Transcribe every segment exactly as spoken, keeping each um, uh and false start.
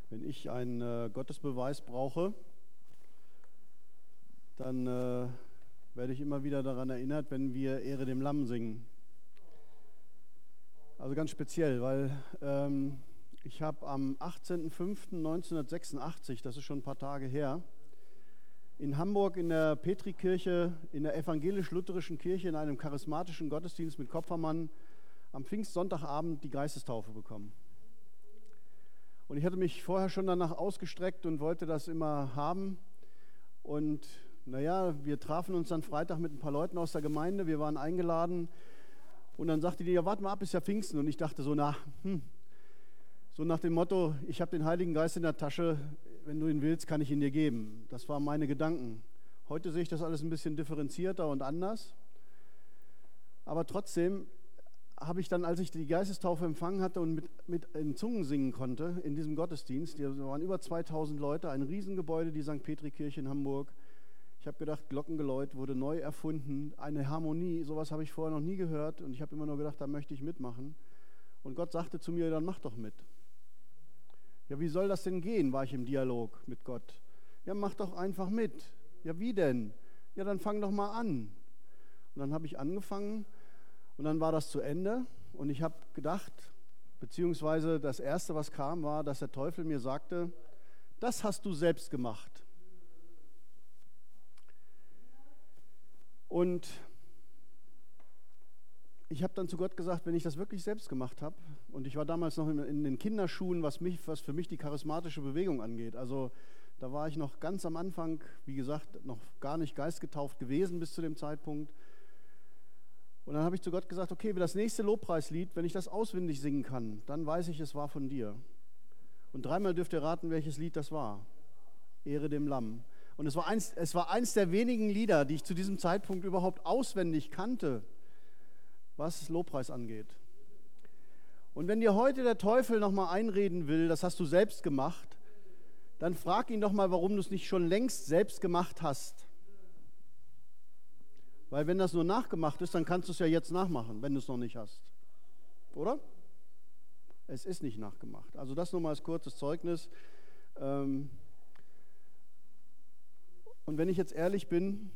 Wenn ich einen äh, Gottesbeweis brauche, dann äh, werde ich immer wieder daran erinnert, wenn wir Ehre dem Lamm singen. Also ganz speziell, weil ähm, ich habe am achtzehnten fünften neunzehnhundertsechsundachtzig, das ist schon ein paar Tage her, in Hamburg in der Petrikirche, in der evangelisch-lutherischen Kirche, in einem charismatischen Gottesdienst mit Kopfermann am Pfingstsonntagabend die Geistestaufe bekommen. Und ich hatte mich vorher schon danach ausgestreckt und wollte das immer haben. Und naja, wir trafen uns dann Freitag mit ein paar Leuten aus der Gemeinde, wir waren eingeladen. Und dann sagte die, ja, warte mal ab, ist ja Pfingsten. Und ich dachte so, na, hm, so nach dem Motto, ich habe den Heiligen Geist in der Tasche, wenn du ihn willst, kann ich ihn dir geben. Das waren meine Gedanken. Heute sehe ich das alles ein bisschen differenzierter und anders. Aber trotzdem habe ich dann, als ich die Geistestaufe empfangen hatte und mit, mit in Zungen singen konnte, in diesem Gottesdienst, da waren über zweitausend Leute, ein Riesengebäude, die Sankt Petri-Kirche in Hamburg. Ich habe gedacht, Glockengeläut wurde neu erfunden, eine Harmonie, sowas habe ich vorher noch nie gehört und ich habe immer nur gedacht, da möchte ich mitmachen. Und Gott sagte zu mir, dann mach doch mit. Ja, wie soll das denn gehen, war ich im Dialog mit Gott. Ja, mach doch einfach mit. Ja, wie denn? Ja, dann fang doch mal an. Und dann habe ich angefangen und dann war das zu Ende und ich habe gedacht, beziehungsweise das Erste, was kam, war, dass der Teufel mir sagte, das hast du selbst gemacht. Und ich habe dann zu Gott gesagt, wenn ich das wirklich selbst gemacht habe, und ich war damals noch in, in den Kinderschuhen, was, mich, was für mich die charismatische Bewegung angeht, also da war ich noch ganz am Anfang, wie gesagt, noch gar nicht geistgetauft gewesen bis zu dem Zeitpunkt. Und dann habe ich zu Gott gesagt, okay, das nächste Lobpreislied, wenn ich das auswendig singen kann, dann weiß ich, es war von dir. Und dreimal dürft ihr raten, welches Lied das war. Ehre dem Lamm. Und es war eins, es war eins der wenigen Lieder, die ich zu diesem Zeitpunkt überhaupt auswendig kannte, was Lobpreis angeht. Und wenn dir heute der Teufel nochmal einreden will, das hast du selbst gemacht, dann frag ihn doch mal, warum du es nicht schon längst selbst gemacht hast. Weil wenn das nur nachgemacht ist, dann kannst du es ja jetzt nachmachen, wenn du es noch nicht hast. Oder? Es ist nicht nachgemacht. Also das nur mal als kurzes Zeugnis. Und wenn ich jetzt ehrlich bin,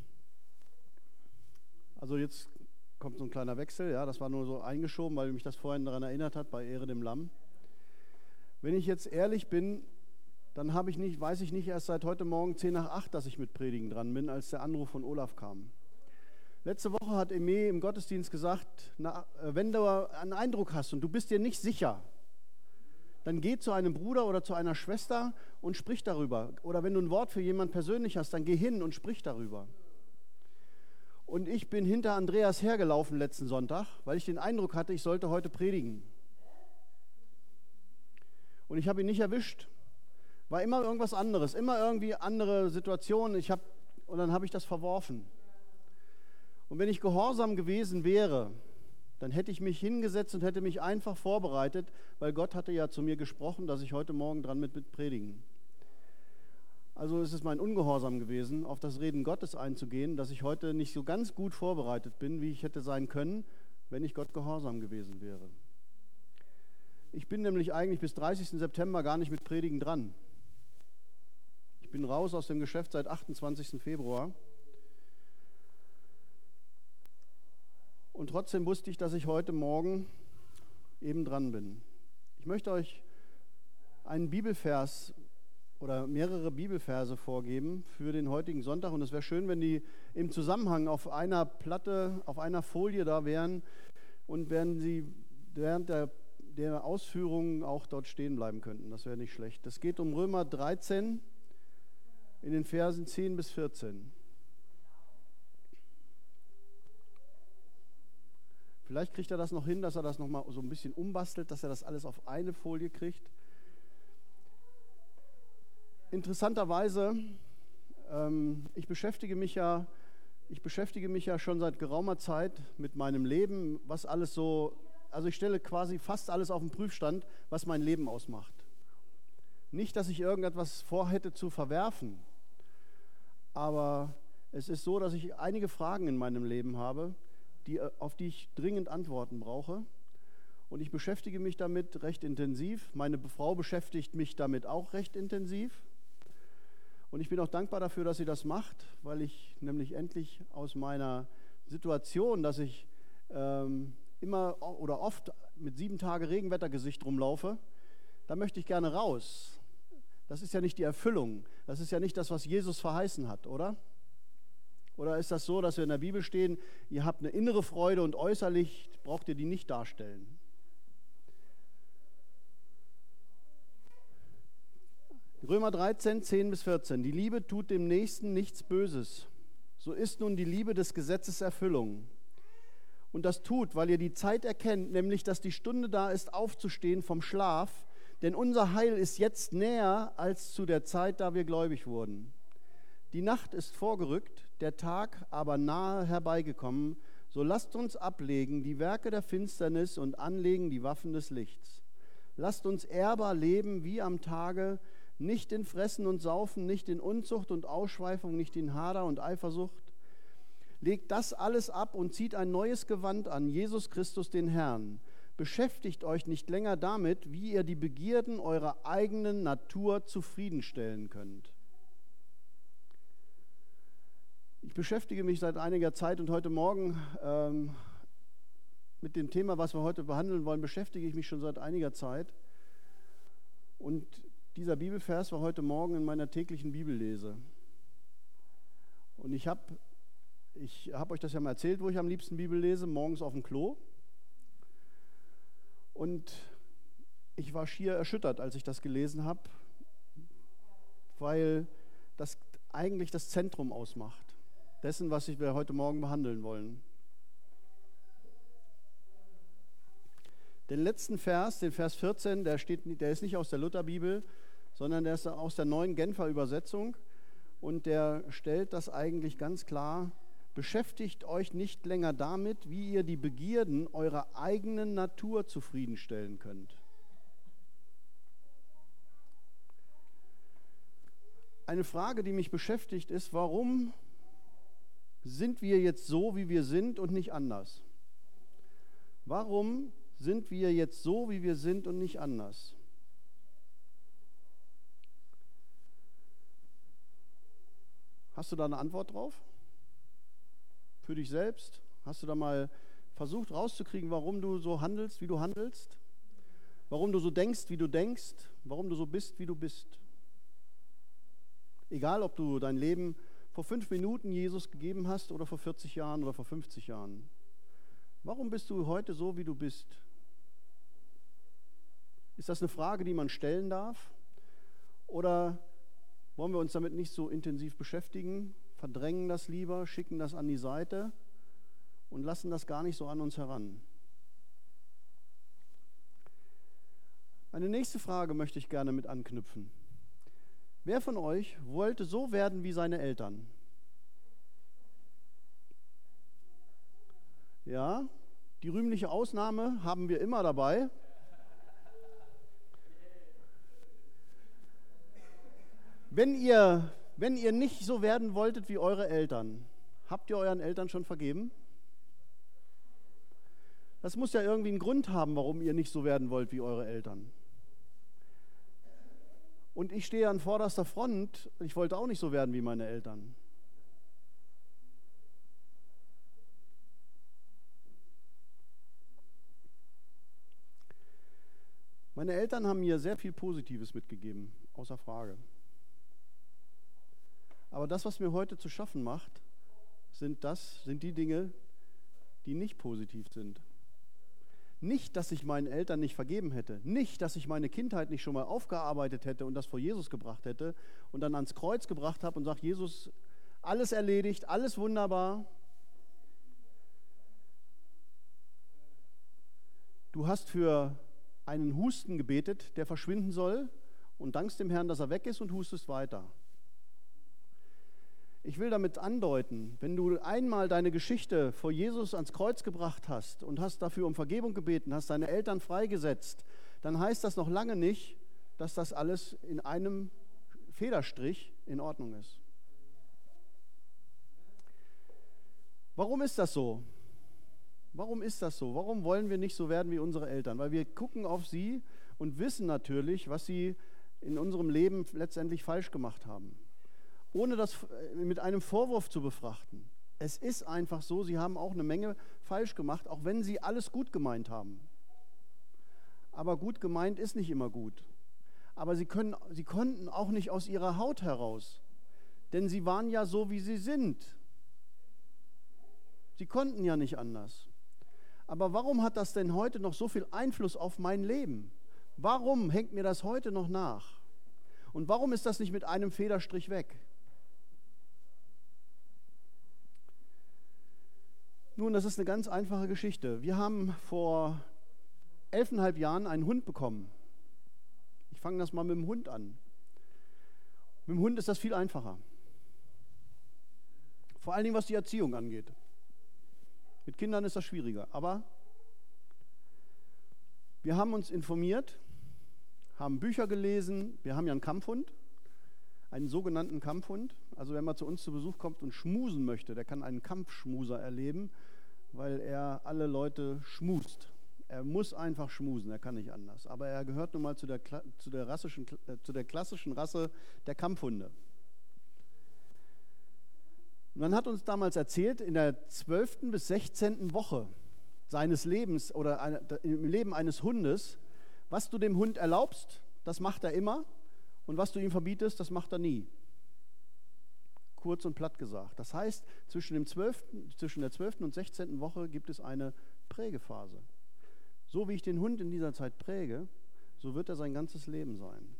also jetzt kommt so ein kleiner Wechsel, ja, das war nur so eingeschoben, weil mich das vorhin daran erinnert hat, bei Ehre dem Lamm. Wenn ich jetzt ehrlich bin, dann habe ich nicht, weiß ich nicht erst seit heute Morgen zehn nach acht, dass ich mit Predigen dran bin, als der Anruf von Olaf kam. Letzte Woche hat Eme im Gottesdienst gesagt, na, wenn du einen Eindruck hast und du bist dir nicht sicher, dann geh zu einem Bruder oder zu einer Schwester und sprich darüber. Oder wenn du ein Wort für jemanden persönlich hast, dann geh hin und sprich darüber. Und ich bin hinter Andreas hergelaufen letzten Sonntag, weil ich den Eindruck hatte, ich sollte heute predigen. Und ich habe ihn nicht erwischt. War immer irgendwas anderes, immer irgendwie andere Situationen. Ich hab, und dann habe ich das verworfen. Und wenn ich gehorsam gewesen wäre, dann hätte ich mich hingesetzt und hätte mich einfach vorbereitet, weil Gott hatte ja zu mir gesprochen, dass ich heute Morgen dran mit, mit predigen. Also ist es mein Ungehorsam gewesen, auf das Reden Gottes einzugehen, dass ich heute nicht so ganz gut vorbereitet bin, wie ich hätte sein können, wenn ich Gott gehorsam gewesen wäre. Ich bin nämlich eigentlich bis dreißigsten September gar nicht mit Predigen dran. Ich bin raus aus dem Geschäft seit achtundzwanzigsten Februar. Und trotzdem wusste ich, dass ich heute Morgen eben dran bin. Ich möchte euch einen Bibelvers oder mehrere Bibelverse vorgeben für den heutigen Sonntag. Und es wäre schön, wenn die im Zusammenhang auf einer Platte, auf einer Folie da wären und während sie während der, der Ausführungen auch dort stehen bleiben könnten. Das wäre nicht schlecht. Es geht um Römer dreizehn in den Versen zehn bis vierzehn. Vielleicht kriegt er das noch hin, dass er das noch mal so ein bisschen umbastelt, dass er das alles auf eine Folie kriegt. Interessanterweise, ähm, ich beschäftige mich ja, ich beschäftige mich ja schon seit geraumer Zeit mit meinem Leben, was alles so, also ich stelle quasi fast alles auf den Prüfstand, was mein Leben ausmacht. Nicht, dass ich irgendetwas vorhätte zu verwerfen, aber es ist so, dass ich einige Fragen in meinem Leben habe, die, auf die ich dringend Antworten brauche. Und ich beschäftige mich damit recht intensiv. Meine Frau beschäftigt mich damit auch recht intensiv. Und ich bin auch dankbar dafür, dass sie das macht, weil ich nämlich endlich aus meiner Situation, dass ich ähm, immer oder oft mit sieben Tage Regenwettergesicht rumlaufe, da möchte ich gerne raus. Das ist ja nicht die Erfüllung. Das ist ja nicht das, was Jesus verheißen hat, oder? Oder ist das so, dass wir in der Bibel stehen, ihr habt eine innere Freude und äußerlich braucht ihr die nicht darstellen? Römer dreizehn, zehn bis vierzehn. Die Liebe tut dem Nächsten nichts Böses. So ist nun die Liebe des Gesetzes Erfüllung. Und das tut, weil ihr die Zeit erkennt, nämlich, dass die Stunde da ist, aufzustehen vom Schlaf, denn unser Heil ist jetzt näher als zu der Zeit, da wir gläubig wurden. Die Nacht ist vorgerückt, der Tag aber nahe herbeigekommen. So lasst uns ablegen die Werke der Finsternis und anlegen die Waffen des Lichts. Lasst uns ehrbar leben wie am Tage, nicht in Fressen und Saufen, nicht in Unzucht und Ausschweifung, nicht in Hader und Eifersucht. Legt das alles ab und zieht ein neues Gewand an, Jesus Christus den Herrn. Beschäftigt euch nicht länger damit, wie ihr die Begierden eurer eigenen Natur zufriedenstellen könnt. Ich beschäftige mich seit einiger Zeit und heute Morgen ähm, mit dem Thema, was wir heute behandeln wollen, beschäftige ich mich schon seit einiger Zeit. Und dieser Bibelvers war heute Morgen in meiner täglichen Bibellese. Und ich habe ich hab euch das ja mal erzählt, wo ich am liebsten Bibel lese, morgens auf dem Klo. Und ich war schier erschüttert, als ich das gelesen habe, weil das eigentlich das Zentrum ausmacht, dessen, was wir heute Morgen behandeln wollen. Den letzten Vers, den Vers vierzehn, der, steht, der ist nicht aus der Lutherbibel, sondern der ist aus der neuen Genfer Übersetzung und der stellt das eigentlich ganz klar: Beschäftigt euch nicht länger damit, wie ihr die Begierden eurer eigenen Natur zufriedenstellen könnt. Eine Frage, die mich beschäftigt, ist, warum sind wir jetzt so, wie wir sind und nicht anders? Warum sind wir jetzt so, wie wir sind und nicht anders? Hast du da eine Antwort drauf? Für dich selbst? Hast du da mal versucht rauszukriegen, warum du so handelst, wie du handelst? Warum du so denkst, wie du denkst? Warum du so bist, wie du bist? Egal, ob du dein Leben vor fünf Minuten Jesus gegeben hast oder vor vierzig Jahren oder vor fünfzig Jahren. Warum bist du heute so, wie du bist? Ist das eine Frage, die man stellen darf? Oder wollen wir uns damit nicht so intensiv beschäftigen, verdrängen das lieber, schicken das an die Seite und lassen das gar nicht so an uns heran? Eine nächste Frage möchte ich gerne mit anknüpfen. Wer von euch wollte so werden wie seine Eltern? Ja, die rühmliche Ausnahme haben wir immer dabei. Wenn ihr, wenn ihr nicht so werden wolltet wie eure Eltern, habt ihr euren Eltern schon vergeben? Das muss ja irgendwie einen Grund haben, warum ihr nicht so werden wollt wie eure Eltern. Und ich stehe an vorderster Front, ich wollte auch nicht so werden wie meine Eltern. Meine Eltern haben mir sehr viel Positives mitgegeben, außer Frage. Aber das, was mir heute zu schaffen macht, sind, das, sind die Dinge, die nicht positiv sind. Nicht, dass ich meinen Eltern nicht vergeben hätte. Nicht, dass ich meine Kindheit nicht schon mal aufgearbeitet hätte und das vor Jesus gebracht hätte und dann ans Kreuz gebracht habe und sage, Jesus, alles erledigt, alles wunderbar. Du hast für einen Husten gebetet, der verschwinden soll und dankst dem Herrn, dass er weg ist und hustest weiter. Ich will damit andeuten, wenn du einmal deine Geschichte vor Jesus ans Kreuz gebracht hast und hast dafür um Vergebung gebeten, hast deine Eltern freigesetzt, dann heißt das noch lange nicht, dass das alles in einem Federstrich in Ordnung ist. Warum ist das so? Warum ist das so? Warum wollen wir nicht so werden wie unsere Eltern? Weil wir gucken auf sie und wissen natürlich, was sie in unserem Leben letztendlich falsch gemacht haben. Ohne das mit einem Vorwurf zu befrachten. Es ist einfach so, sie haben auch eine Menge falsch gemacht, auch wenn sie alles gut gemeint haben. Aber gut gemeint ist nicht immer gut. Aber sie, können, sie konnten auch nicht aus ihrer Haut heraus, denn sie waren ja so, wie sie sind. Sie konnten ja nicht anders. Aber warum hat das denn heute noch so viel Einfluss auf mein Leben? Warum hängt mir das heute noch nach? Und warum ist das nicht mit einem Federstrich weg? Nun, das ist eine ganz einfache Geschichte. Wir haben vor elfeinhalb Jahren einen Hund bekommen. Ich fange das mal mit dem Hund an. Mit dem Hund ist das viel einfacher. Vor allen Dingen, was die Erziehung angeht. Mit Kindern ist das schwieriger. Aber wir haben uns informiert, haben Bücher gelesen. Wir haben ja einen Kampfhund, einen sogenannten Kampfhund. Also wer mal zu uns zu Besuch kommt und schmusen möchte, der kann einen Kampfschmuser erleben, weil er alle Leute schmust. Er muss einfach schmusen, er kann nicht anders. Aber er gehört nun mal zu der, zu der, rassischen, äh, zu der klassischen Rasse der Kampfhunde. Man hat uns damals erzählt, in der zwölften bis sechzehnten Woche seines Lebens oder eine, im Leben eines Hundes, was du dem Hund erlaubst, das macht er immer, und was du ihm verbietest, das macht er nie. Kurz und platt gesagt. Das heißt, zwischen, dem zwölften, zwischen der zwölften und sechzehnten Woche gibt es eine Prägephase. So wie ich den Hund in dieser Zeit präge, so wird er sein ganzes Leben sein.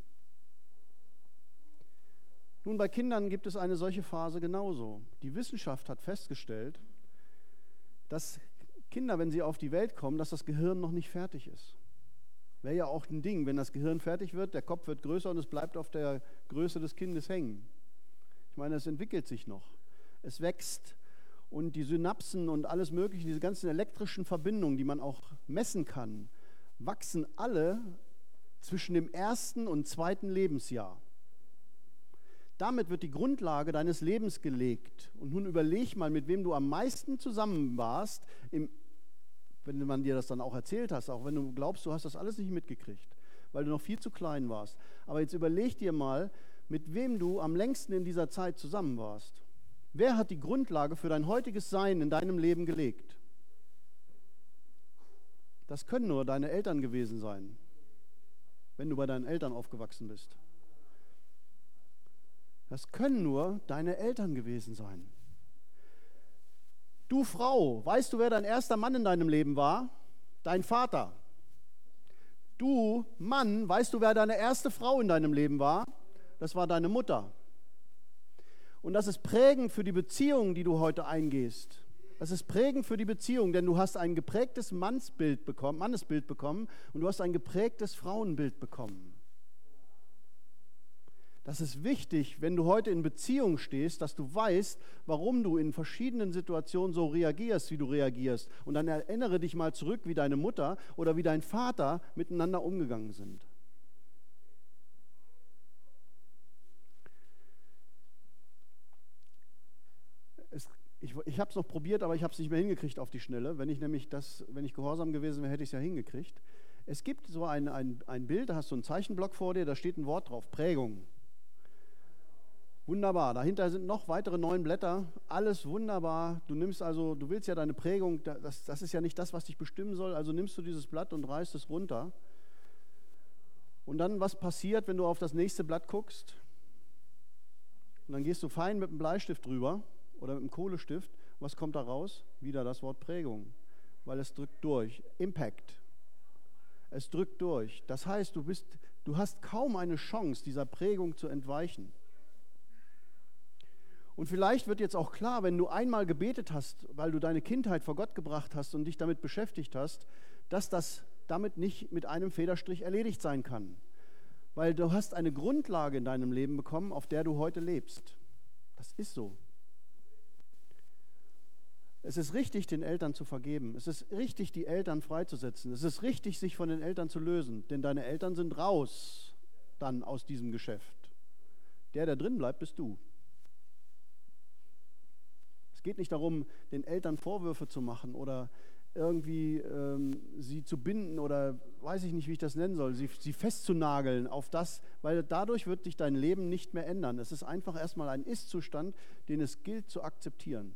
Nun, bei Kindern gibt es eine solche Phase genauso. Die Wissenschaft hat festgestellt, dass Kinder, wenn sie auf die Welt kommen, dass das Gehirn noch nicht fertig ist. Wäre ja auch ein Ding, wenn das Gehirn fertig wird, der Kopf wird größer und es bleibt auf der Größe des Kindes hängen. Ich meine, es entwickelt sich noch. Es wächst. Und die Synapsen und alles Mögliche, diese ganzen elektrischen Verbindungen, die man auch messen kann, wachsen alle zwischen dem ersten und zweiten Lebensjahr. Damit wird die Grundlage deines Lebens gelegt. Und nun überleg mal, mit wem du am meisten zusammen warst, im, wenn man dir das dann auch erzählt hast, auch wenn du glaubst, du hast das alles nicht mitgekriegt, weil du noch viel zu klein warst. Aber jetzt überleg dir mal, mit wem du am längsten in dieser Zeit zusammen warst. Wer hat die Grundlage für dein heutiges Sein in deinem Leben gelegt? Das können nur deine Eltern gewesen sein, wenn du bei deinen Eltern aufgewachsen bist. Das können nur deine Eltern gewesen sein. Du Frau, weißt du, wer dein erster Mann in deinem Leben war? Dein Vater. Du Mann, weißt du, wer deine erste Frau in deinem Leben war? Das war deine Mutter. Und das ist prägend für die Beziehung, die du heute eingehst. Das ist prägend für die Beziehung, denn du hast ein geprägtes Mannsbild bekommen, Mannesbild bekommen und du hast ein geprägtes Frauenbild bekommen. Das ist wichtig, wenn du heute in Beziehung stehst, dass du weißt, warum du in verschiedenen Situationen so reagierst, wie du reagierst. Und dann erinnere dich mal zurück, wie deine Mutter oder wie dein Vater miteinander umgegangen sind. Es, ich ich habe es noch probiert, aber ich habe es nicht mehr hingekriegt auf die Schnelle. Wenn ich nämlich das, wenn ich gehorsam gewesen wäre, hätte ich es ja hingekriegt. Es gibt so ein, ein, ein Bild, da hast du einen Zeichenblock vor dir, da steht ein Wort drauf, Prägung. Wunderbar, dahinter sind noch weitere neun Blätter, alles wunderbar. Du nimmst also, du willst ja deine Prägung, das, das ist ja nicht das, was dich bestimmen soll, also nimmst du dieses Blatt und reißt es runter. Und dann, was passiert, wenn du auf das nächste Blatt guckst? Und dann gehst du fein mit dem Bleistift drüber oder mit dem Kohlestift. Was kommt da raus? Wieder das Wort Prägung, weil es drückt durch. Impact. Es drückt durch. Das heißt, du bist, du hast kaum eine Chance, dieser Prägung zu entweichen. Und vielleicht wird jetzt auch klar, wenn du einmal gebetet hast, weil du deine Kindheit vor Gott gebracht hast und dich damit beschäftigt hast, dass das damit nicht mit einem Federstrich erledigt sein kann. Weil du hast eine Grundlage in deinem Leben bekommen, auf der du heute lebst. Das ist so. Es ist richtig, den Eltern zu vergeben. Es ist richtig, die Eltern freizusetzen. Es ist richtig, sich von den Eltern zu lösen. Denn deine Eltern sind raus dann aus diesem Geschäft. Der, der drin bleibt, bist du. Es geht nicht darum, den Eltern Vorwürfe zu machen oder irgendwie ähm, sie zu binden oder weiß ich nicht, wie ich das nennen soll, sie, sie festzunageln auf das, weil dadurch wird sich dein Leben nicht mehr ändern. Es ist einfach erstmal ein Ist-Zustand, den es gilt zu akzeptieren.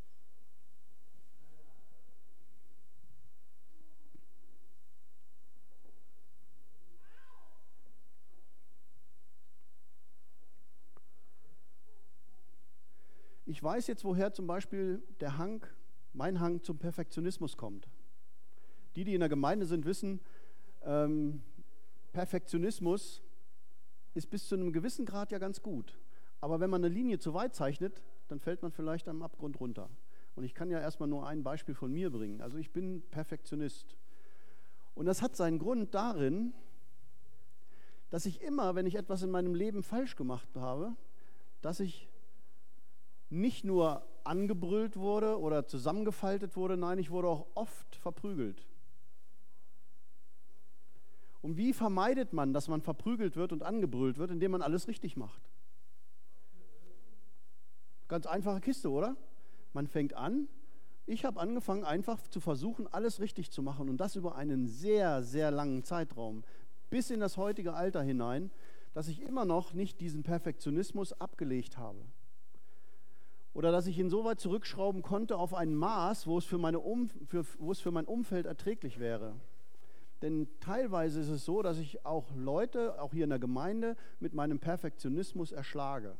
Ich weiß jetzt, woher zum Beispiel der Hang, mein Hang zum Perfektionismus kommt. Die, die in der Gemeinde sind, wissen, ähm, Perfektionismus ist bis zu einem gewissen Grad ja ganz gut. Aber wenn man eine Linie zu weit zeichnet, dann fällt man vielleicht am Abgrund runter. Und ich kann ja erstmal nur ein Beispiel von mir bringen. Also ich bin Perfektionist. Und das hat seinen Grund darin, dass ich immer, wenn ich etwas in meinem Leben falsch gemacht habe, dass ich nicht nur angebrüllt wurde oder zusammengefaltet wurde, nein, ich wurde auch oft verprügelt. Und wie vermeidet man, dass man verprügelt wird und angebrüllt wird, indem man alles richtig macht? Ganz einfache Kiste, oder? Man fängt an, ich habe angefangen, einfach zu versuchen, alles richtig zu machen und das über einen sehr, sehr langen Zeitraum, bis in das heutige Alter hinein, dass ich immer noch nicht diesen Perfektionismus abgelegt habe. Oder dass ich ihn so weit zurückschrauben konnte auf ein Maß, wo es für, meine um, für, wo es für mein Umfeld erträglich wäre. Denn teilweise ist es so, dass ich auch Leute, auch hier in der Gemeinde, mit meinem Perfektionismus erschlage.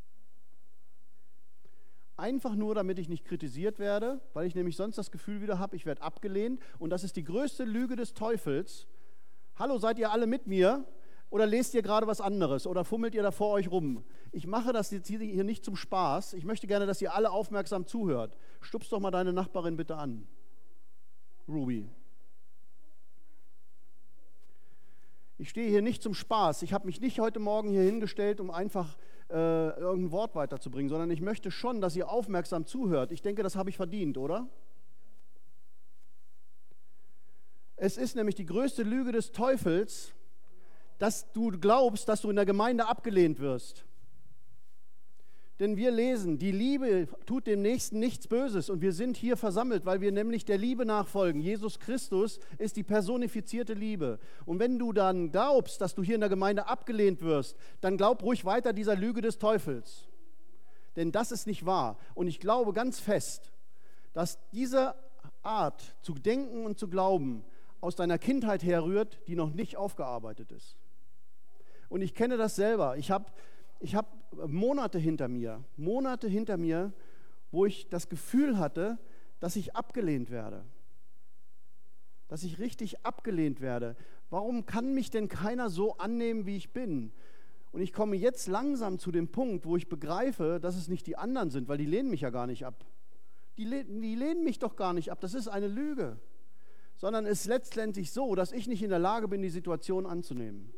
Einfach nur, damit ich nicht kritisiert werde, weil ich nämlich sonst das Gefühl wieder habe, ich werde abgelehnt. Und das ist die größte Lüge des Teufels. Hallo, seid ihr alle mit mir? Oder lest ihr gerade was anderes? Oder fummelt ihr da vor euch rum? Ich mache das jetzt hier nicht zum Spaß. Ich möchte gerne, dass ihr alle aufmerksam zuhört. Stupst doch mal deine Nachbarin bitte an. Ruby. Ich stehe hier nicht zum Spaß. Ich habe mich nicht heute Morgen hier hingestellt, um einfach äh, irgendein Wort weiterzubringen, sondern ich möchte schon, dass ihr aufmerksam zuhört. Ich denke, das habe ich verdient, oder? Es ist nämlich die größte Lüge des Teufels, dass du glaubst, dass du in der Gemeinde abgelehnt wirst. Denn wir lesen, die Liebe tut dem Nächsten nichts Böses und wir sind hier versammelt, weil wir nämlich der Liebe nachfolgen. Jesus Christus ist die personifizierte Liebe. Und wenn du dann glaubst, dass du hier in der Gemeinde abgelehnt wirst, dann glaub ruhig weiter dieser Lüge des Teufels. Denn das ist nicht wahr. Und ich glaube ganz fest, dass diese Art zu denken und zu glauben aus deiner Kindheit herrührt, die noch nicht aufgearbeitet ist. Und ich kenne das selber. Ich habe ich hab Monate hinter mir, Monate hinter mir, wo ich das Gefühl hatte, dass ich abgelehnt werde. Dass ich richtig abgelehnt werde. Warum kann mich denn keiner so annehmen, wie ich bin? Und ich komme jetzt langsam zu dem Punkt, wo ich begreife, dass es nicht die anderen sind, weil die lehnen mich ja gar nicht ab. Die, leh- die lehnen mich doch gar nicht ab. Das ist eine Lüge. Sondern es ist letztendlich so, dass ich nicht in der Lage bin, die Situation anzunehmen.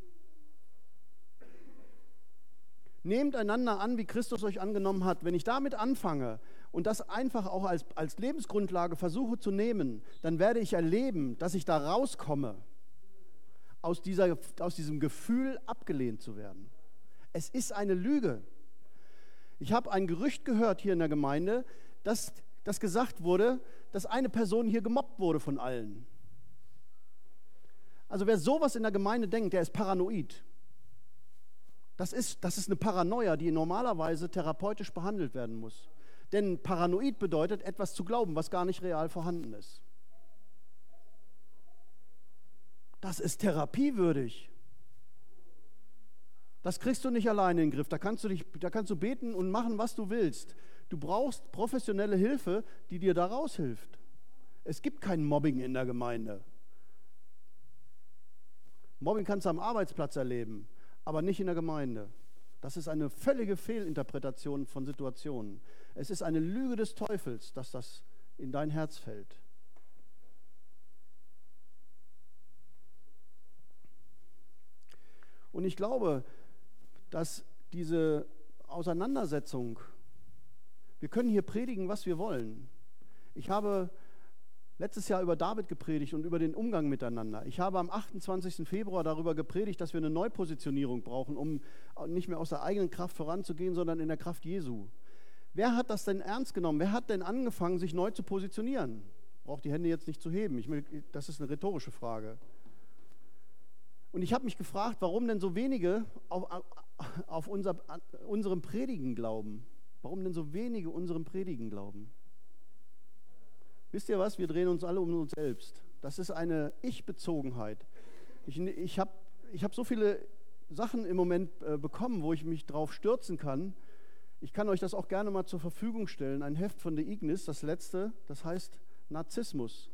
Nehmt einander an, wie Christus euch angenommen hat. Wenn ich damit anfange und das einfach auch als, als Lebensgrundlage versuche zu nehmen, dann werde ich erleben, dass ich da rauskomme, aus, dieser, aus diesem Gefühl, abgelehnt zu werden. Es ist eine Lüge. Ich habe ein Gerücht gehört hier in der Gemeinde, dass, dass gesagt wurde, dass eine Person hier gemobbt wurde von allen. Also wer sowas in der Gemeinde denkt, der ist paranoid. Das ist, das ist eine Paranoia, die normalerweise therapeutisch behandelt werden muss. Denn paranoid bedeutet, etwas zu glauben, was gar nicht real vorhanden ist. Das ist therapiewürdig. Das kriegst du nicht alleine in den Griff. Da kannst du dich, da kannst du beten und machen, was du willst. Du brauchst professionelle Hilfe, die dir da raushilft. Es gibt kein Mobbing in der Gemeinde. Mobbing kannst du am Arbeitsplatz erleben, aber nicht in der Gemeinde. Das ist eine völlige Fehlinterpretation von Situationen. Es ist eine Lüge des Teufels, dass das in dein Herz fällt. Und ich glaube, dass diese Auseinandersetzung, wir können hier predigen, was wir wollen. Ich habe letztes Jahr über David gepredigt und über den Umgang miteinander. Ich habe am achtundzwanzigsten Februar darüber gepredigt, dass wir eine Neupositionierung brauchen, um nicht mehr aus der eigenen Kraft voranzugehen, sondern in der Kraft Jesu. Wer hat das denn ernst genommen? Wer hat denn angefangen, sich neu zu positionieren? brauche die Hände jetzt nicht zu heben. Ich will, das ist eine rhetorische Frage. Und ich habe mich gefragt, warum denn so wenige auf, auf unser, unserem Predigen glauben. Warum denn so wenige unserem Predigen glauben? Wisst ihr was? Wir drehen uns alle um uns selbst. Das ist eine Ich-Bezogenheit. Ich, ich habe ich hab so viele Sachen im Moment äh, bekommen, wo ich mich drauf stürzen kann. Ich kann euch das auch gerne mal zur Verfügung stellen. Ein Heft von der Ignis, das letzte, das heißt Narzissmus.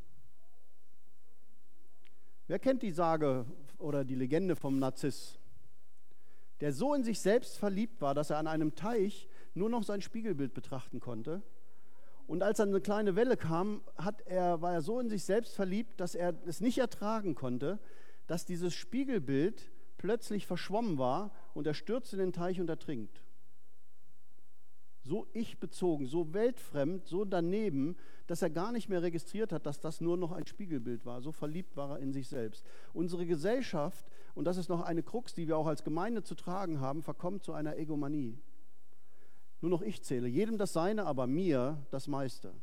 Wer kennt die Sage oder die Legende vom Narziss? Der so in sich selbst verliebt war, dass er an einem Teich nur noch sein Spiegelbild betrachten konnte. Und als dann eine kleine Welle kam, hat er, war er so in sich selbst verliebt, dass er es nicht ertragen konnte, dass dieses Spiegelbild plötzlich verschwommen war und er stürzt in den Teich und ertrinkt. So ich-bezogen, so weltfremd, so daneben, dass er gar nicht mehr registriert hat, dass das nur noch ein Spiegelbild war. So verliebt war er in sich selbst. Unsere Gesellschaft, und das ist noch eine Krux, die wir auch als Gemeinde zu tragen haben, verkommt zu einer Egomanie. Nur noch ich zähle, jedem das Seine, aber mir das meiste.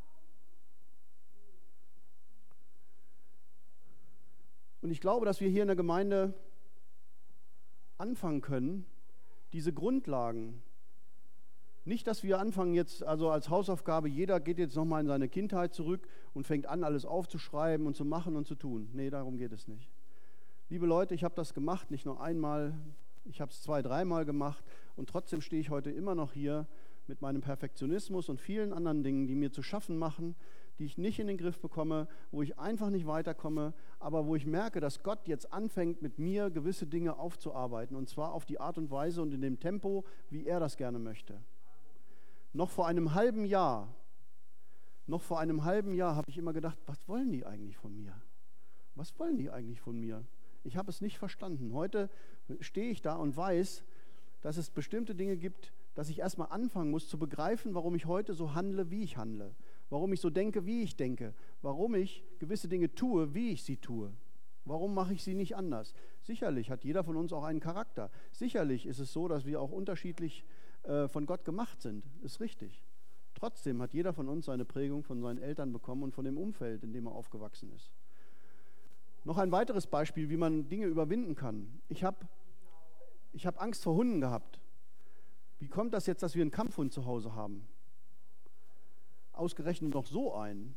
Und ich glaube, dass wir hier in der Gemeinde anfangen können, diese Grundlagen, nicht, dass wir anfangen jetzt, also als Hausaufgabe, jeder geht jetzt nochmal in seine Kindheit zurück und fängt an, alles aufzuschreiben und zu machen und zu tun. Nee, darum geht es nicht. Liebe Leute, ich habe das gemacht, nicht nur einmal, ich habe es zwei, dreimal gemacht und trotzdem stehe ich heute immer noch hier mit meinem Perfektionismus und vielen anderen Dingen, die mir zu schaffen machen, die ich nicht in den Griff bekomme, wo ich einfach nicht weiterkomme, aber wo ich merke, dass Gott jetzt anfängt, mit mir gewisse Dinge aufzuarbeiten und zwar auf die Art und Weise und in dem Tempo, wie er das gerne möchte. Noch vor einem halben Jahr, noch vor einem halben Jahr habe ich immer gedacht, was wollen die eigentlich von mir? Was wollen die eigentlich von mir? Ich habe es nicht verstanden. Heute stehe ich da und weiß, dass es bestimmte Dinge gibt, dass ich erstmal anfangen muss zu begreifen, warum ich heute so handle, wie ich handle. Warum ich so denke, wie ich denke. Warum ich gewisse Dinge tue, wie ich sie tue. Warum mache ich sie nicht anders? Sicherlich hat jeder von uns auch einen Charakter. Sicherlich ist es so, dass wir auch unterschiedlich äh, von Gott gemacht sind. Ist richtig. Trotzdem hat jeder von uns seine Prägung von seinen Eltern bekommen und von dem Umfeld, in dem er aufgewachsen ist. Noch ein weiteres Beispiel, wie man Dinge überwinden kann. Ich habe ich hab Angst vor Hunden gehabt. Wie kommt das jetzt, dass wir einen Kampfhund zu Hause haben? Ausgerechnet noch so einen.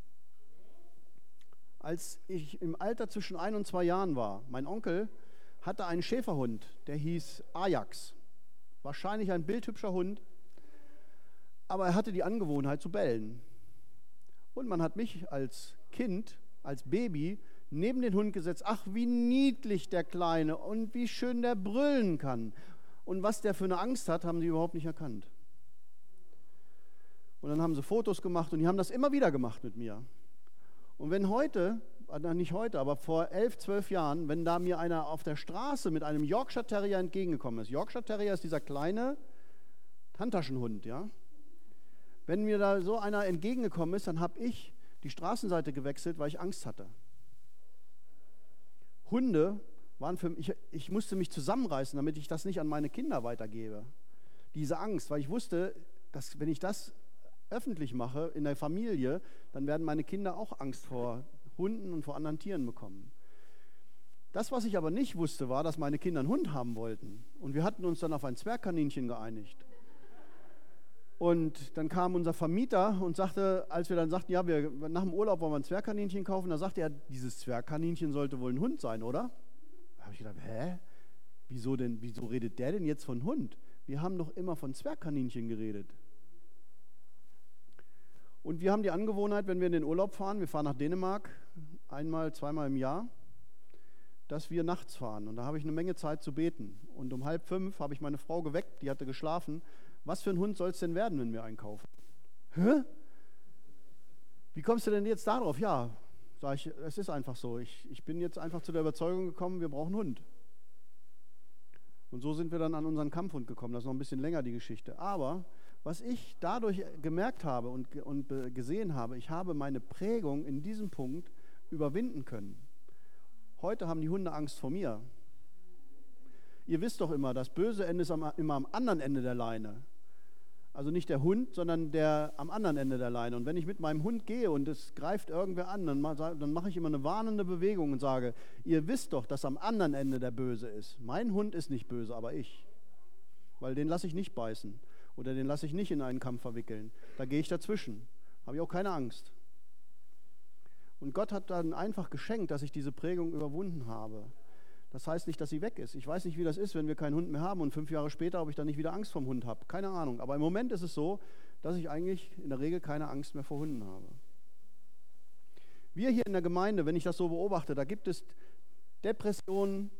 Als ich im Alter zwischen ein und zwei Jahren war, mein Onkel hatte einen Schäferhund, der hieß Ajax. Wahrscheinlich ein bildhübscher Hund, aber er hatte die Angewohnheit zu bellen. Und man hat mich als Kind, als Baby, neben den Hund gesetzt. Ach, wie niedlich der Kleine und wie schön der brüllen kann. Und was der für eine Angst hat, haben sie überhaupt nicht erkannt. Und dann haben sie Fotos gemacht und die haben das immer wieder gemacht mit mir. Und wenn heute, nicht heute, aber vor elf, zwölf Jahren, wenn da mir einer auf der Straße mit einem Yorkshire Terrier entgegengekommen ist, Yorkshire Terrier ist dieser kleine Handtaschenhund, ja. Wenn mir da so einer entgegengekommen ist, dann habe ich die Straßenseite gewechselt, weil ich Angst hatte. Hunde waren für mich, ich, ich musste mich zusammenreißen, damit ich das nicht an meine Kinder weitergebe. Diese Angst, weil ich wusste, dass wenn ich das öffentlich mache in der Familie, dann werden meine Kinder auch Angst vor Hunden und vor anderen Tieren bekommen. Das, was ich aber nicht wusste, war, dass meine Kinder einen Hund haben wollten. Und wir hatten uns dann auf ein Zwergkaninchen geeinigt. Und dann kam unser Vermieter und sagte, als wir dann sagten, ja, wir, nach dem Urlaub wollen wir ein Zwergkaninchen kaufen, da sagte er, dieses Zwergkaninchen sollte wohl ein Hund sein, oder? Da habe ich gedacht, hä? Wieso denn, wieso redet der denn jetzt von Hund? Wir haben doch immer von Zwergkaninchen geredet. Und wir haben die Angewohnheit, wenn wir in den Urlaub fahren, wir fahren nach Dänemark, einmal, zweimal im Jahr, dass wir nachts fahren. Und da habe ich eine Menge Zeit zu beten. Und um halb fünf habe ich meine Frau geweckt, die hatte geschlafen. Was für ein Hund soll es denn werden, wenn wir einen kaufen? Hä? Wie kommst du denn jetzt darauf? Ja, sage ich, es ist einfach so. Ich, ich bin jetzt einfach zu der Überzeugung gekommen, wir brauchen einen Hund. Und so sind wir dann an unseren Kampfhund gekommen. Das ist noch ein bisschen länger, die Geschichte. Aber was ich dadurch gemerkt habe und, und gesehen habe, ich habe meine Prägung in diesem Punkt überwinden können. Heute haben die Hunde Angst vor mir. Ihr wisst doch immer, das böse Ende ist am, immer am anderen Ende der Leine. Also nicht der Hund, sondern der am anderen Ende der Leine. Und wenn ich mit meinem Hund gehe und es greift irgendwer an, dann, dann mache ich immer eine warnende Bewegung und sage, ihr wisst doch, dass am anderen Ende der Böse ist. Mein Hund ist nicht böse, aber ich. Weil den lasse ich nicht beißen oder den lasse ich nicht in einen Kampf verwickeln. Da gehe ich dazwischen. Habe ich auch keine Angst. Und Gott hat dann einfach geschenkt, dass ich diese Prägung überwunden habe. Das heißt nicht, dass sie weg ist. Ich weiß nicht, wie das ist, wenn wir keinen Hund mehr haben und fünf Jahre später, ob ich dann nicht wieder Angst vor dem Hund habe. Keine Ahnung. Aber im Moment ist es so, dass ich eigentlich in der Regel keine Angst mehr vor Hunden habe. Wir hier in der Gemeinde, wenn ich das so beobachte, da gibt es Depressionen,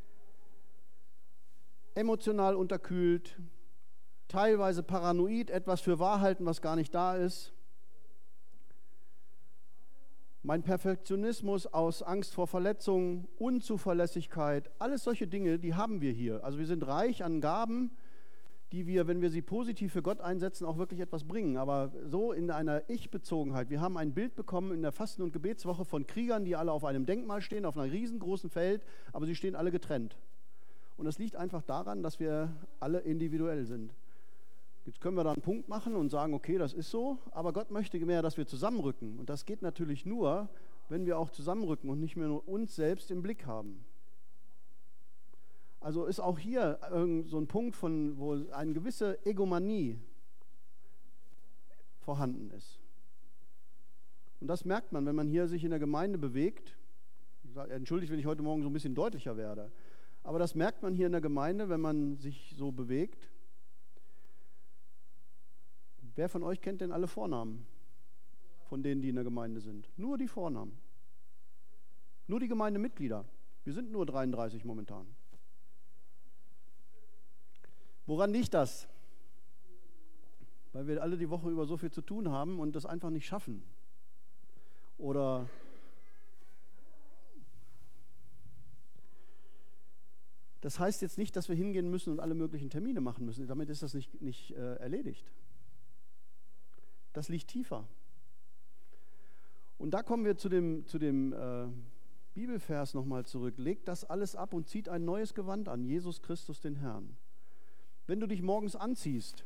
emotional unterkühlt, teilweise paranoid, etwas für wahr halten, was gar nicht da ist. Mein Perfektionismus aus Angst vor Verletzungen, Unzuverlässigkeit, alles solche Dinge, die haben wir hier. Also wir sind reich an Gaben, die wir, wenn wir sie positiv für Gott einsetzen, auch wirklich etwas bringen. Aber so in einer Ich-Bezogenheit. Wir haben ein Bild bekommen in der Fasten- und Gebetswoche von Kriegern, die alle auf einem Denkmal stehen, auf einem riesengroßen Feld, aber sie stehen alle getrennt. Und das liegt einfach daran, dass wir alle individuell sind. Jetzt können wir da einen Punkt machen und sagen, okay, das ist so, aber Gott möchte mehr, dass wir zusammenrücken. Und das geht natürlich nur, wenn wir auch zusammenrücken und nicht mehr nur uns selbst im Blick haben. Also ist auch hier so ein Punkt, von, wo eine gewisse Egomanie vorhanden ist. Und das merkt man, wenn man hier sich in der Gemeinde bewegt. Entschuldigt, wenn ich heute Morgen so ein bisschen deutlicher werde. Aber das merkt man hier in der Gemeinde, wenn man sich so bewegt. Wer von euch kennt denn alle Vornamen von denen, die in der Gemeinde sind? Nur die Vornamen. Nur die Gemeindemitglieder. Wir sind nur dreiunddreißig momentan. Woran liegt das? Weil wir alle die Woche über so viel zu tun haben und das einfach nicht schaffen. Oder das heißt jetzt nicht, dass wir hingehen müssen und alle möglichen Termine machen müssen. Damit ist das nicht, nicht äh, erledigt. Das liegt tiefer. Und da kommen wir zu dem, zu dem äh, Bibelvers nochmal zurück. Legt das alles ab und zieht ein neues Gewand an, Jesus Christus den Herrn. Wenn du dich morgens anziehst,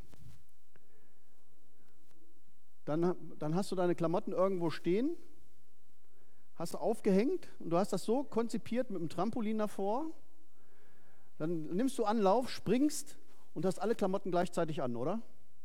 dann, dann hast du deine Klamotten irgendwo stehen, hast du aufgehängt und du hast das so konzipiert mit einem Trampolin davor. Dann nimmst du Anlauf, springst und hast alle Klamotten gleichzeitig an, oder?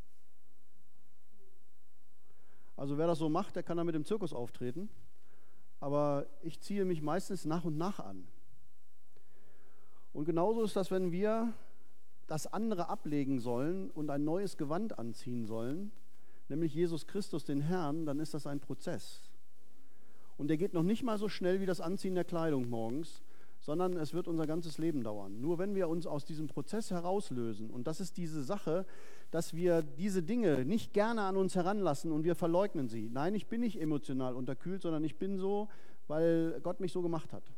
Also wer das so macht, der kann dann mit dem Zirkus auftreten. Aber ich ziehe mich meistens nach und nach an. Und genauso ist das, wenn wir das andere ablegen sollen und ein neues Gewand anziehen sollen, nämlich Jesus Christus, den Herrn, dann ist das ein Prozess. Und der geht noch nicht mal so schnell wie das Anziehen der Kleidung morgens, sondern es wird unser ganzes Leben dauern. Nur wenn wir uns aus diesem Prozess herauslösen, und das ist diese Sache, dass wir diese Dinge nicht gerne an uns heranlassen und wir verleugnen sie. Nein, ich bin nicht emotional unterkühlt, sondern ich bin so, weil Gott mich so gemacht hat.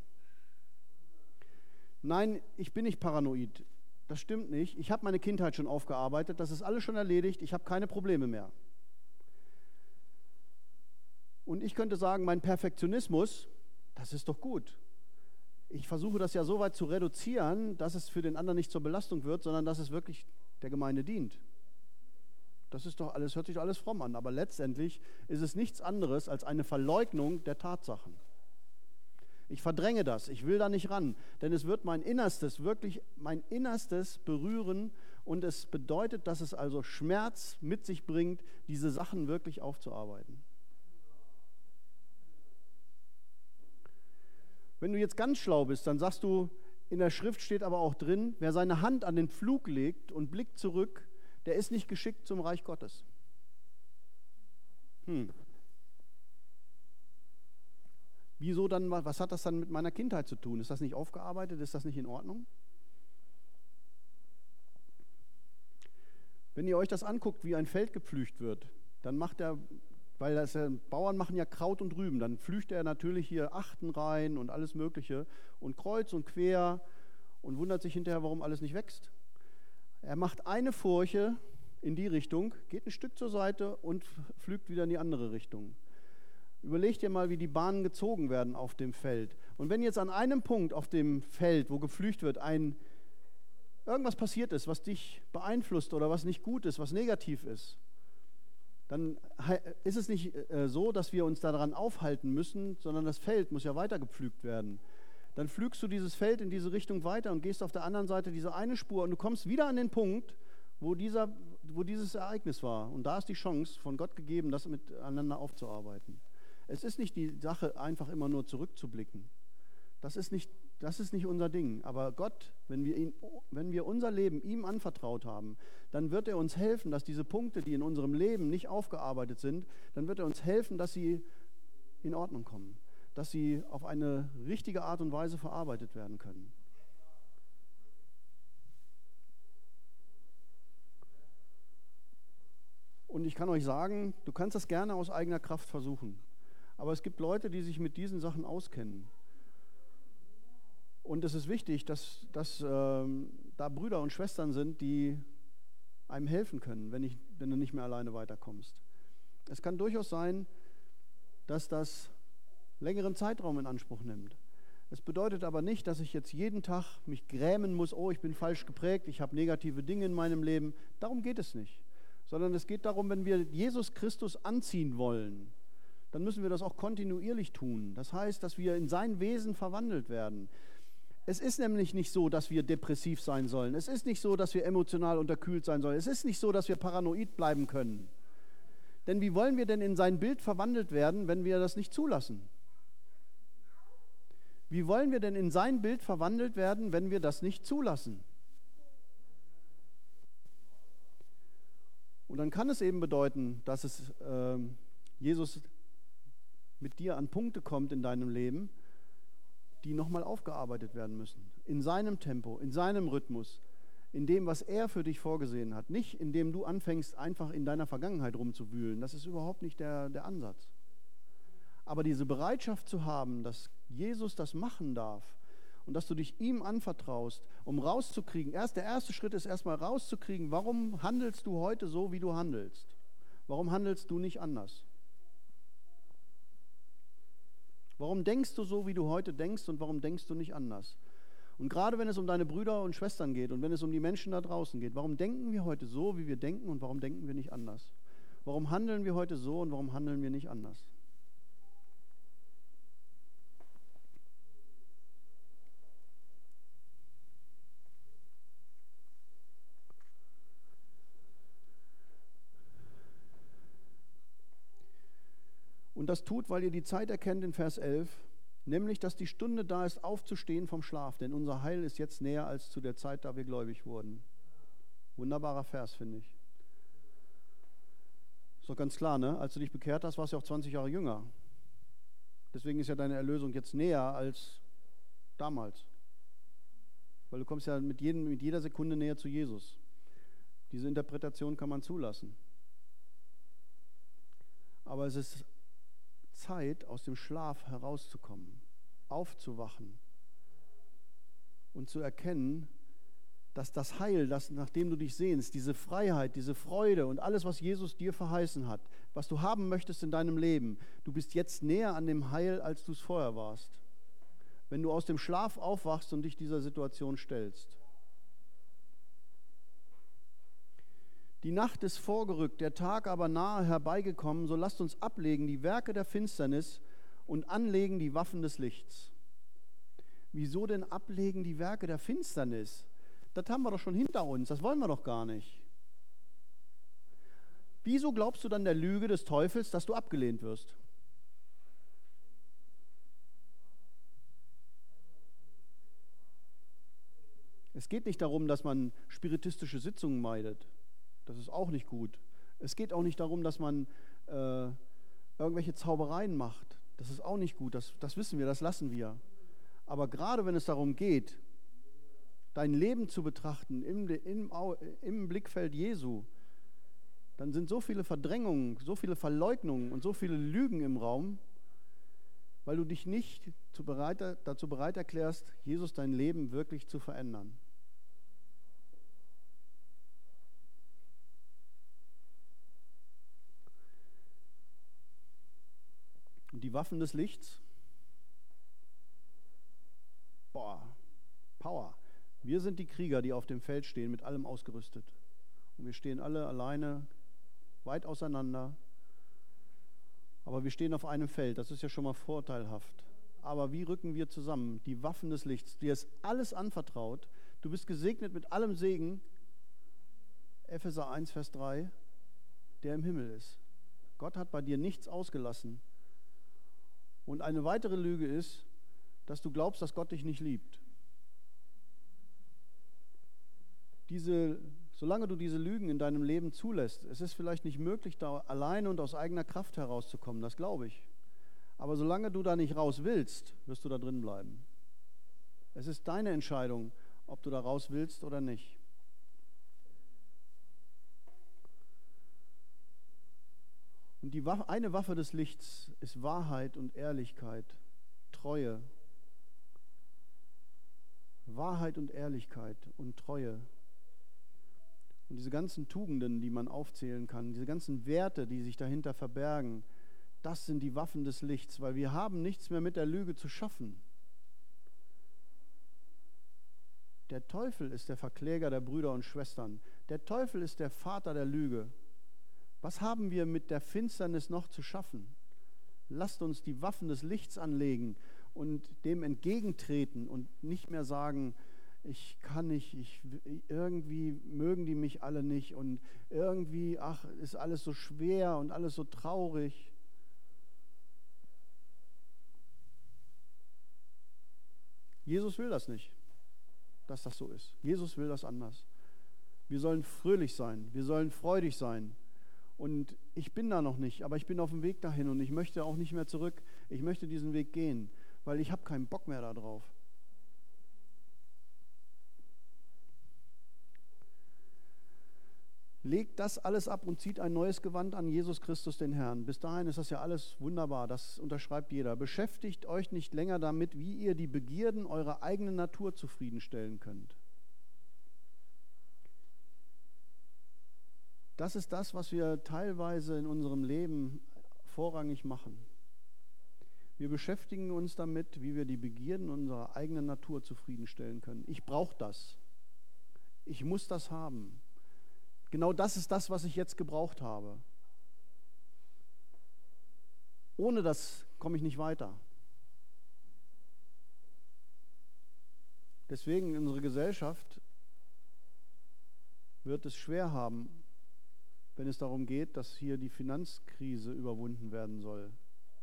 Nein, ich bin nicht paranoid. Das stimmt nicht. Ich habe meine Kindheit schon aufgearbeitet, das ist alles schon erledigt, ich habe keine Probleme mehr. Und ich könnte sagen, mein Perfektionismus, das ist doch gut. Ich versuche das ja so weit zu reduzieren, dass es für den anderen nicht zur Belastung wird, sondern dass es wirklich der Gemeinde dient. Das ist doch alles, hört sich alles fromm an, aber letztendlich ist es nichts anderes als eine Verleugnung der Tatsachen. Ich verdränge das, ich will da nicht ran, denn es wird mein Innerstes, wirklich mein Innerstes berühren und es bedeutet, dass es also Schmerz mit sich bringt, diese Sachen wirklich aufzuarbeiten. Wenn du jetzt ganz schlau bist, dann sagst du, in der Schrift steht aber auch drin, wer seine Hand an den Pflug legt und blickt zurück, der ist nicht geschickt zum Reich Gottes. Hm. Wieso dann, was hat das dann mit meiner Kindheit zu tun? Ist das nicht aufgearbeitet? Ist das nicht in Ordnung? Wenn ihr euch das anguckt, wie ein Feld gepflügt wird, dann macht er, weil das ja, Bauern machen ja Kraut und Rüben, dann pflügt er natürlich hier Achten rein und alles Mögliche und kreuz und quer und wundert sich hinterher, warum alles nicht wächst. Er macht eine Furche in die Richtung, geht ein Stück zur Seite und pflügt wieder in die andere Richtung. Überleg dir mal, wie die Bahnen gezogen werden auf dem Feld. Und wenn jetzt an einem Punkt auf dem Feld, wo gepflügt wird, ein irgendwas passiert ist, was dich beeinflusst oder was nicht gut ist, was negativ ist, dann ist es nicht äh, so, dass wir uns daran aufhalten müssen, sondern das Feld muss ja weiter gepflügt werden. Dann pflügst du dieses Feld in diese Richtung weiter und gehst auf der anderen Seite diese eine Spur und du kommst wieder an den Punkt, wo, dieser, wo dieses Ereignis war. Und da ist die Chance von Gott gegeben, das miteinander aufzuarbeiten. Es ist nicht die Sache, einfach immer nur zurückzublicken. Das ist nicht, das ist nicht unser Ding. Aber Gott, wenn wir, ihn, wenn wir unser Leben ihm anvertraut haben, dann wird er uns helfen, dass diese Punkte, die in unserem Leben nicht aufgearbeitet sind, dann wird er uns helfen, dass sie in Ordnung kommen, dass sie auf eine richtige Art und Weise verarbeitet werden können. Und ich kann euch sagen, du kannst das gerne aus eigener Kraft versuchen. Aber es gibt Leute, die sich mit diesen Sachen auskennen. Und es ist wichtig, dass, dass ähm, da Brüder und Schwestern sind, die einem helfen können, wenn, ich, wenn du nicht mehr alleine weiterkommst. Es kann durchaus sein, dass das längeren Zeitraum in Anspruch nimmt. Es bedeutet aber nicht, dass ich jetzt jeden Tag mich grämen muss, oh, ich bin falsch geprägt, ich habe negative Dinge in meinem Leben. Darum geht es nicht. Sondern es geht darum, wenn wir Jesus Christus anziehen wollen, dann müssen wir das auch kontinuierlich tun. Das heißt, dass wir in sein Wesen verwandelt werden. Es ist nämlich nicht so, dass wir depressiv sein sollen. Es ist nicht so, dass wir emotional unterkühlt sein sollen. Es ist nicht so, dass wir paranoid bleiben können. Denn wie wollen wir denn in sein Bild verwandelt werden, wenn wir das nicht zulassen? Wie wollen wir denn in sein Bild verwandelt werden, wenn wir das nicht zulassen? Und dann kann es eben bedeuten, dass es äh, Jesus mit dir an Punkte kommt in deinem Leben, die nochmal aufgearbeitet werden müssen. In seinem Tempo, in seinem Rhythmus, in dem, was er für dich vorgesehen hat. Nicht, indem du anfängst, einfach in deiner Vergangenheit rumzuwühlen. Das ist überhaupt nicht der, der Ansatz. Aber diese Bereitschaft zu haben, dass Jesus das machen darf und dass du dich ihm anvertraust, um rauszukriegen, erst der erste Schritt ist erstmal rauszukriegen, warum handelst du heute so, wie du handelst? Warum handelst du nicht anders? Warum denkst du so, wie du heute denkst und warum denkst du nicht anders? Und gerade wenn es um deine Brüder und Schwestern geht und wenn es um die Menschen da draußen geht, warum denken wir heute so, wie wir denken und warum denken wir nicht anders? Warum handeln wir heute so und warum handeln wir nicht anders? Und das tut, weil ihr die Zeit erkennt in Vers elf, nämlich, dass die Stunde da ist, aufzustehen vom Schlaf, denn unser Heil ist jetzt näher als zu der Zeit, da wir gläubig wurden. Wunderbarer Vers, finde ich. Ist doch ganz klar, ne? Als du dich bekehrt hast, warst du auch zwanzig Jahre jünger. Deswegen ist ja deine Erlösung jetzt näher als damals. Weil du kommst ja mit, jedem, mit jeder Sekunde näher zu Jesus. Diese Interpretation kann man zulassen. Aber es ist Zeit, aus dem Schlaf herauszukommen, aufzuwachen und zu erkennen, dass das Heil, das, nach dem du dich sehnst, diese Freiheit, diese Freude und alles, was Jesus dir verheißen hat, was du haben möchtest in deinem Leben, du bist jetzt näher an dem Heil, als du es vorher warst. Wenn du aus dem Schlaf aufwachst und dich dieser Situation stellst. Die Nacht ist vorgerückt, der Tag aber nahe herbeigekommen, so lasst uns ablegen die Werke der Finsternis und anlegen die Waffen des Lichts. Wieso denn ablegen die Werke der Finsternis? Das haben wir doch schon hinter uns, das wollen wir doch gar nicht. Wieso glaubst du dann der Lüge des Teufels, dass du abgelehnt wirst? Es geht nicht darum, dass man spiritistische Sitzungen meidet. Das ist auch nicht gut. Es geht auch nicht darum, dass man äh, irgendwelche Zaubereien macht. Das ist auch nicht gut. Das, das wissen wir, das lassen wir. Aber gerade wenn es darum geht, dein Leben zu betrachten im, im, im Blickfeld Jesu, dann sind so viele Verdrängungen, so viele Verleugnungen und so viele Lügen im Raum, weil du dich nicht zu bereit, dazu bereit erklärst, Jesus dein Leben wirklich zu verändern. Und die Waffen des Lichts, boah, Power. Wir sind die Krieger, die auf dem Feld stehen, mit allem ausgerüstet. Und wir stehen alle alleine, weit auseinander. Aber wir stehen auf einem Feld, das ist ja schon mal vorteilhaft. Aber wie rücken wir zusammen? Die Waffen des Lichts, dir ist alles anvertraut. Du bist gesegnet mit allem Segen, Epheser eins, Vers drei, der im Himmel ist. Gott hat bei dir nichts ausgelassen. Und eine weitere Lüge ist, dass du glaubst, dass Gott dich nicht liebt. Diese, solange du diese Lügen in deinem Leben zulässt, es ist vielleicht nicht möglich, da alleine und aus eigener Kraft herauszukommen, das glaube ich. Aber solange du da nicht raus willst, wirst du da drin bleiben. Es ist deine Entscheidung, ob du da raus willst oder nicht. Und die Waffe, eine Waffe des Lichts ist Wahrheit und Ehrlichkeit, Treue. Wahrheit und Ehrlichkeit und Treue. Und diese ganzen Tugenden, die man aufzählen kann, diese ganzen Werte, die sich dahinter verbergen, das sind die Waffen des Lichts, weil wir haben nichts mehr mit der Lüge zu schaffen. Der Teufel ist der Verkläger der Brüder und Schwestern. Der Teufel ist der Vater der Lüge. Was haben wir mit der Finsternis noch zu schaffen? Lasst uns die Waffen des Lichts anlegen und dem entgegentreten und nicht mehr sagen, ich kann nicht, ich, irgendwie mögen die mich alle nicht und irgendwie, ach, ist alles so schwer und alles so traurig. Jesus will das nicht, dass das so ist. Jesus will das anders. Wir sollen fröhlich sein, wir sollen freudig sein. Und ich bin da noch nicht, aber ich bin auf dem Weg dahin und ich möchte auch nicht mehr zurück. Ich möchte diesen Weg gehen, weil ich habe keinen Bock mehr darauf. Legt das alles ab und zieht ein neues Gewand an, Jesus Christus, den Herrn. Bis dahin ist das ja alles wunderbar, das unterschreibt jeder. Beschäftigt euch nicht länger damit, wie ihr die Begierden eurer eigenen Natur zufriedenstellen könnt. Das ist das, was wir teilweise in unserem Leben vorrangig machen. Wir beschäftigen uns damit, wie wir die Begierden unserer eigenen Natur zufriedenstellen können. Ich brauche das. Ich muss das haben. Genau das ist das, was ich jetzt gebraucht habe. Ohne das komme ich nicht weiter. Deswegen unsere Gesellschaft wird es schwer haben, wenn es darum geht, dass hier die Finanzkrise überwunden werden soll.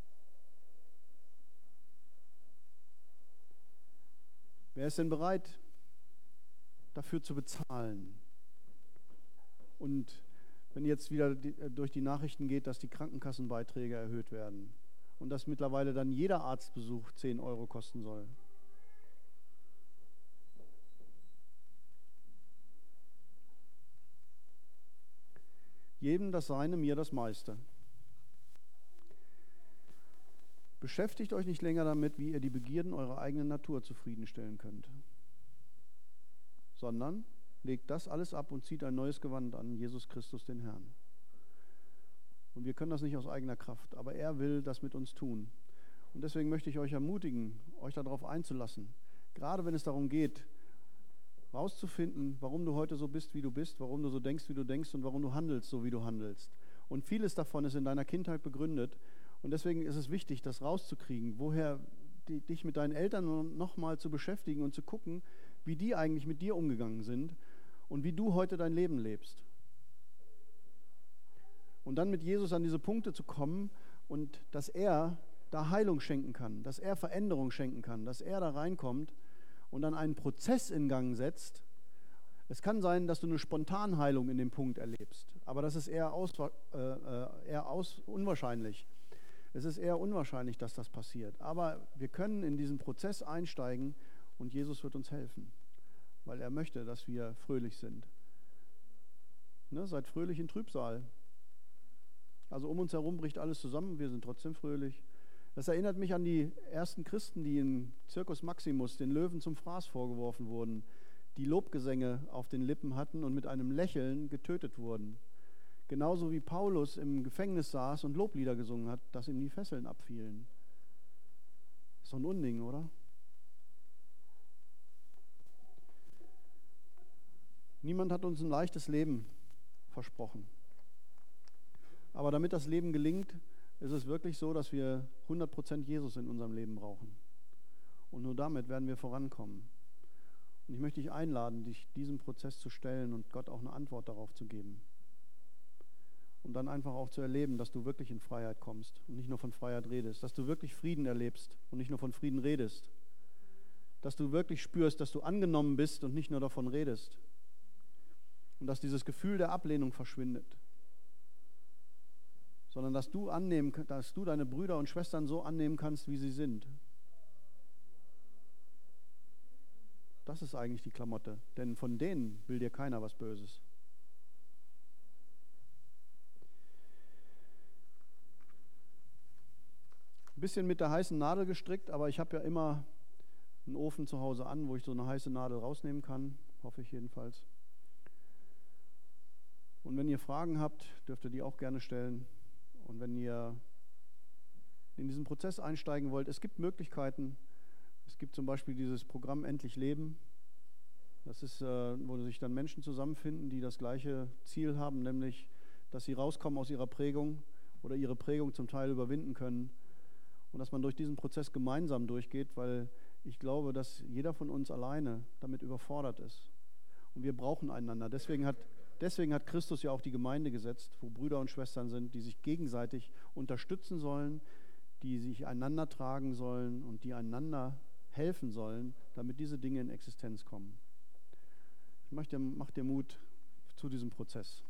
Wer ist denn bereit, dafür zu bezahlen? Und wenn jetzt wieder die, durch die Nachrichten geht, dass die Krankenkassenbeiträge erhöht werden und dass mittlerweile dann jeder Arztbesuch zehn Euro kosten soll. Jedem das Seine, mir das meiste. Beschäftigt euch nicht länger damit, wie ihr die Begierden eurer eigenen Natur zufriedenstellen könnt, sondern legt das alles ab und zieht ein neues Gewand an, Jesus Christus, den Herrn. Und wir können das nicht aus eigener Kraft, aber er will das mit uns tun. Und deswegen möchte ich euch ermutigen, euch darauf einzulassen. Gerade wenn es darum geht, rauszufinden, warum du heute so bist, wie du bist, warum du so denkst, wie du denkst und warum du handelst, so wie du handelst. Und vieles davon ist in deiner Kindheit begründet. Und deswegen ist es wichtig, das rauszukriegen, woher die, dich mit deinen Eltern nochmal zu beschäftigen und zu gucken, wie die eigentlich mit dir umgegangen sind und wie du heute dein Leben lebst. Und dann mit Jesus an diese Punkte zu kommen und dass er da Heilung schenken kann, dass er Veränderung schenken kann, dass er da reinkommt und dann einen Prozess in Gang setzt. Es kann sein, dass du eine Spontanheilung in dem Punkt erlebst, aber das ist eher, aus, äh, eher aus, unwahrscheinlich. Es ist eher unwahrscheinlich, dass das passiert. Aber wir können in diesen Prozess einsteigen und Jesus wird uns helfen, weil er möchte, dass wir fröhlich sind. Ne, seid fröhlich in Trübsal. Also um uns herum bricht alles zusammen, wir sind trotzdem fröhlich. Das erinnert mich an die ersten Christen, die im Circus Maximus den Löwen zum Fraß vorgeworfen wurden, die Lobgesänge auf den Lippen hatten und mit einem Lächeln getötet wurden. Genauso wie Paulus im Gefängnis saß und Loblieder gesungen hat, dass ihm die Fesseln abfielen. Ist doch ein Unding, oder? Niemand hat uns ein leichtes Leben versprochen. Aber damit das Leben gelingt, ist es wirklich so, dass wir hundert Prozent Jesus in unserem Leben brauchen. Und nur damit werden wir vorankommen. Und ich möchte dich einladen, dich diesem Prozess zu stellen und Gott auch eine Antwort darauf zu geben. Und dann einfach auch zu erleben, dass du wirklich in Freiheit kommst und nicht nur von Freiheit redest. Dass du wirklich Frieden erlebst und nicht nur von Frieden redest. Dass du wirklich spürst, dass du angenommen bist und nicht nur davon redest. Und dass dieses Gefühl der Ablehnung verschwindet. Sondern dass du annehmen, dass du deine Brüder und Schwestern so annehmen kannst, wie sie sind. Das ist eigentlich die Klamotte, denn von denen will dir keiner was Böses. Ein bisschen mit der heißen Nadel gestrickt, aber ich habe ja immer einen Ofen zu Hause an, wo ich so eine heiße Nadel rausnehmen kann, hoffe ich jedenfalls. Und wenn ihr Fragen habt, dürft ihr die auch gerne stellen. Und wenn ihr in diesen Prozess einsteigen wollt, es gibt Möglichkeiten. Es gibt zum Beispiel dieses Programm Endlich Leben. Das ist, äh, wo sich dann Menschen zusammenfinden, die das gleiche Ziel haben, nämlich, dass sie rauskommen aus ihrer Prägung oder ihre Prägung zum Teil überwinden können. Und dass man durch diesen Prozess gemeinsam durchgeht, weil ich glaube, dass jeder von uns alleine damit überfordert ist. Und wir brauchen einander. Deswegen hat, deswegen hat Christus ja auch die Gemeinde gesetzt, wo Brüder und Schwestern sind, die sich gegenseitig unterstützen sollen, die sich einander tragen sollen und die einander helfen sollen, damit diese Dinge in Existenz kommen. Ich möchte, mach dir Mut zu diesem Prozess.